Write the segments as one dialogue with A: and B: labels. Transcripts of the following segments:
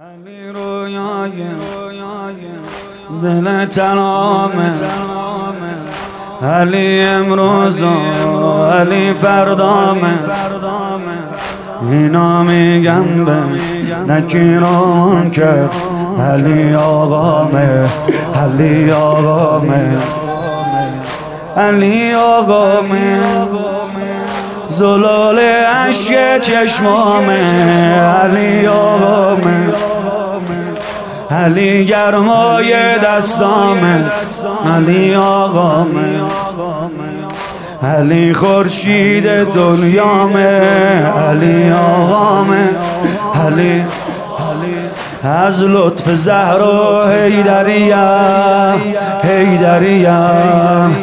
A: علی رویای دل تنامه، علی امروز و علی فردامه. اینا میگم به نکیر و منکر، علی آقامه، علی آقامه، علی آقامه. زلال عشق چشمامه، علی آقامه، علی گرمای دستامه، علی آقامه، علی خورشید دنیامه، علی آقامه، علی از لطف زهرا حیدریم، حیدریم،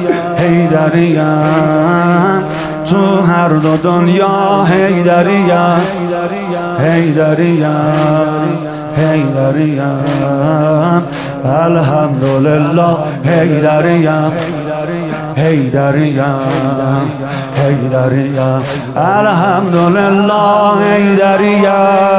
A: حیدریم. تو هر دو دنیا حیدریم، حیدریم، حیدریم. الحمدلله حیدریم، حیدریم، حیدریم. الحمدلله حیدریم.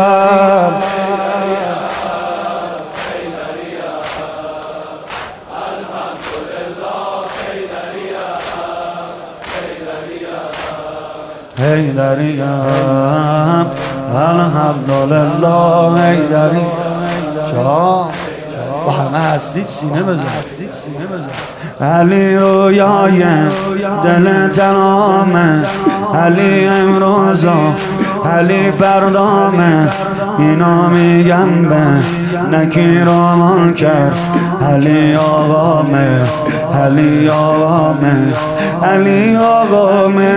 A: حیدریم، الحمدلله حیدریم. با همه هستید سینه بزن. علی رویای دل تنامه، علی امروز و علی فردامه. اینا میگم به نکیر و منکر، علی آقامه، علی آقامه، علی آقامه.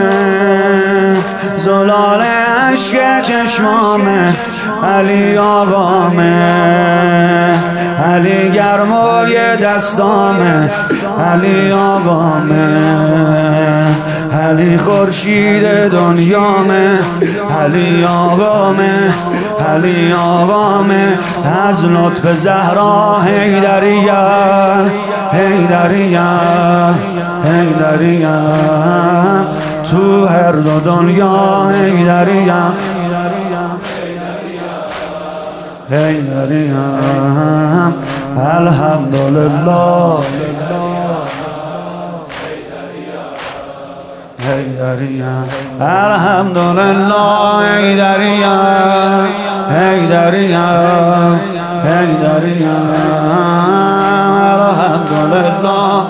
A: زلال عشق چشمامه، علی آقامه، علی گرمای دستامه، علی آقامه، علی خورشید دنیامه، علی آقامه، علی آقامه. از لطف زهرا حیدریم، حیدریم، حیدریم. تو هر دو دنیا حیدریم، حیدریم. الحمدلله حیدریم، الحمدلله حیدریم، حیدریم، حیدریم. الحمدلله.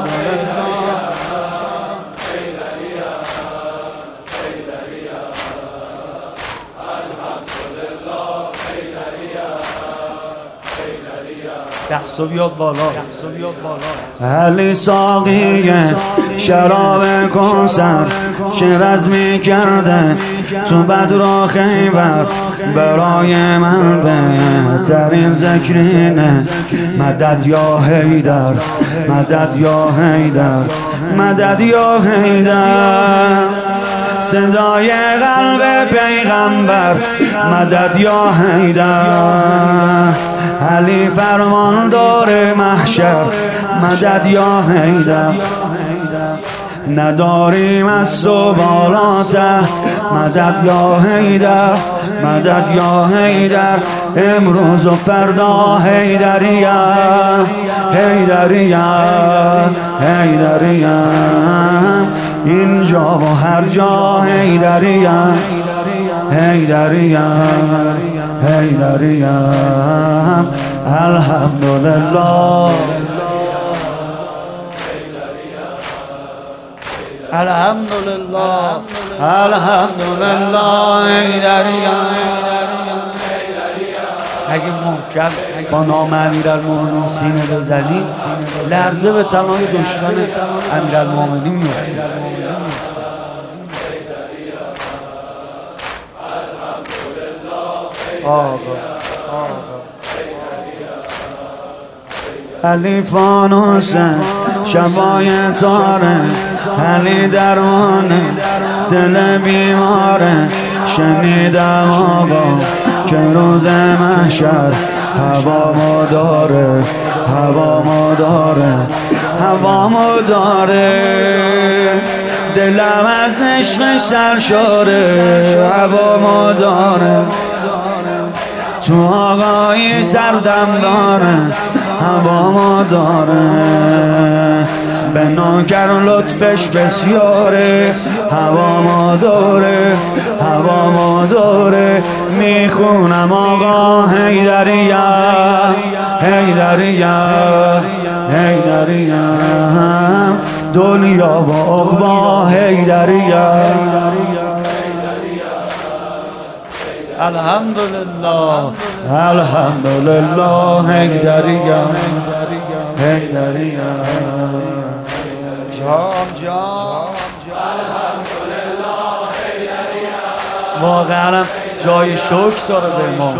A: دستو بیاد بالا، دستو بیاد بالا. علی ساقی شراب کوثر، شرز میکرده تو بدر و خیبر. برای من بهترین ذکرینه، مدد یا حیدر، مدد یا حیدر، مدد یا حیدر. صدای قلب پیغمبر، مدد یا حیدر. علی فرمان داره محشر، مدد یا حیدر. نداریم از تو بالاتر، مدد یا حیدر، مدد یا حیدر. امروز و فردا حیدریم، حیدریم، حیدریم. اینجا و هر جا حیدریم، حیدریم، حیدریم. الحمدلله، الحمدلله، الحمدلله حیدریم. اگه محکم با نام امیرالمومنین سینه بزنی، لرزه به تنهای دشمن امیرالمومنین میفته. علی فانوسه، شبای تاره، علی درمانه دل بیماره. شنیدم آقا که روز محشر هوامو داره، هوامو داره، هوامو داره. دلم از عشق سرشاره، هوامو داره. تو آقایی سردم داره هوا ما داره به نوکر لطفش بسیاره هوا ما داره هوا ما داره میخونم آقا حیدریم حیدریم حیدریم دنیا و عقبا حیدریم الحمدلله الحمدلله حیدریم حیدریم جام الحمدلله حیدریم واقعا جای شکر داره به ما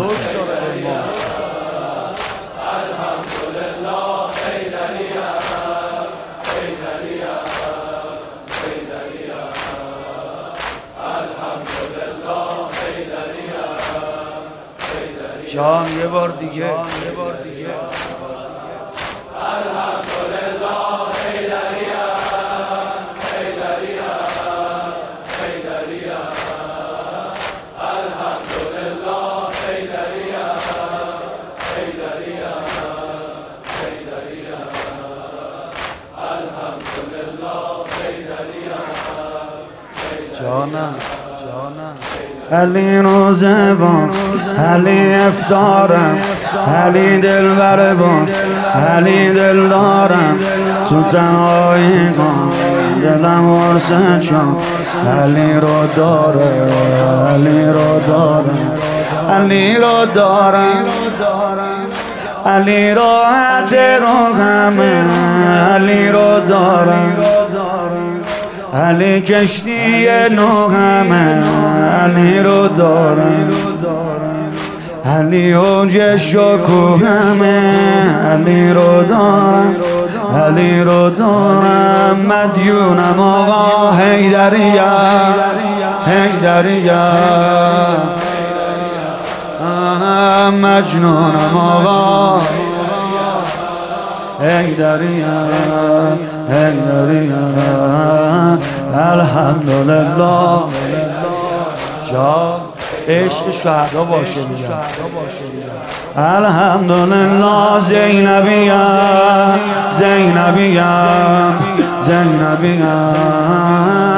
A: جان یه بار دیگه الحمدلله حیدریم حیدریم حیدریم الحمدلله حیدریم حیدریم حیدریم الحمدلله حیدریم جانم علی روزبان علی افطارم علی دلبربان علی دل دارم تو تنهایی کن دلم ورسه چون علی رو داره علی رو دارم علی رو دارم علی راحت رو همه علی رو دارم علی کشتی نوغمه علی رو دارم علی اوج شکوهمه علی رو دارم علی رو دارم مدیونم آقا حیدریم حیدریم مجنونم آقا حیدریم حیدریم الحمدلله جان عشق شهدا باشه الحمدلله زینبیم زینبیم زینبیم